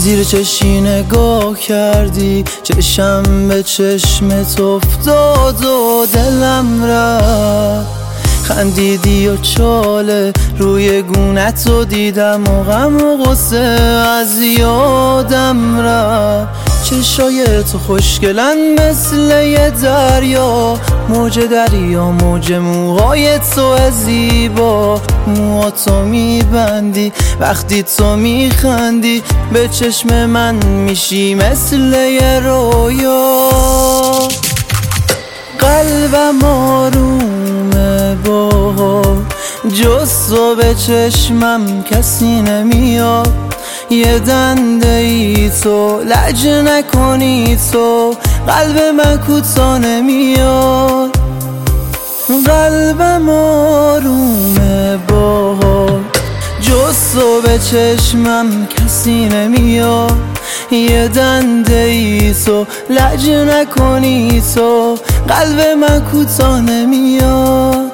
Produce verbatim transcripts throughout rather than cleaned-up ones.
زیر چشی نگاه کردی، چشم به چشمت افتاد و دلم رفت. خندیدی و چاله روی گونت رو دیدم و غم و غصه از یادم رفت. چشای تو خوشگلن مثل یه دریا، موج دریا موج موهای تو زیبا. موهاتو میبندی وقتی تو میخندی، به چشم من میشی مثل یه رویا. قلبم آرومه با جز تو، به چشمم کسی نمیاد. یه دنده ای تو لج نکنی تو، قلب من کوتا نمیاد. قلبم آرومه با جز تو، به چشمم کسی نمیاد. یه دنده ای تو لج نکنی تو، قلب من کوتا نمیاد.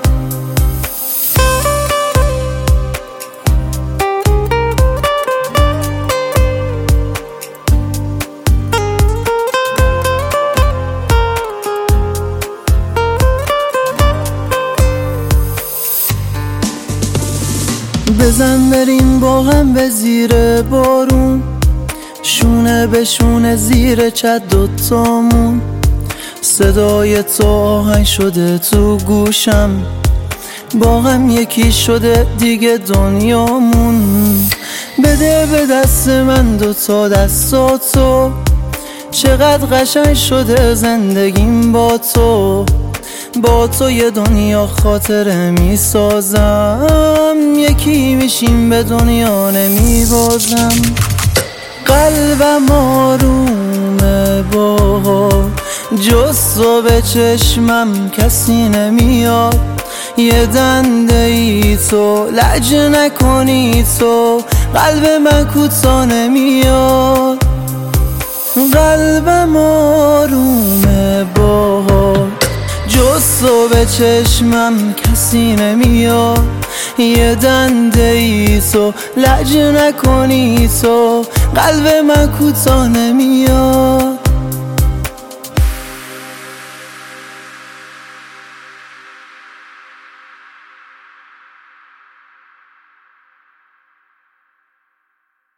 بزن بریم با هم به زیر بارون، شونه به شونه زیر چت دوتامون. صدای تو آهنگ شده تو گوشم، با هم یکی شده دیگه دنیامون. بده به دست من دوتا دستاتو، چقدر قشنگ شده زندگیم با تو. با تو یه دنیا خاطره میسازم، یکی میشیم به دنیا نمیبازم. قلبم آرومه با جز تو، به چشمم کسی نمیاد. یه دنده ای تو لج نکنی تو، قلب من کوتا نمیاد. قلبم آرومه با جز تو، به چشمم کسی نمیاد. یه دنده ای تو لج نکنی تو، قلب من کوتا نمیاد.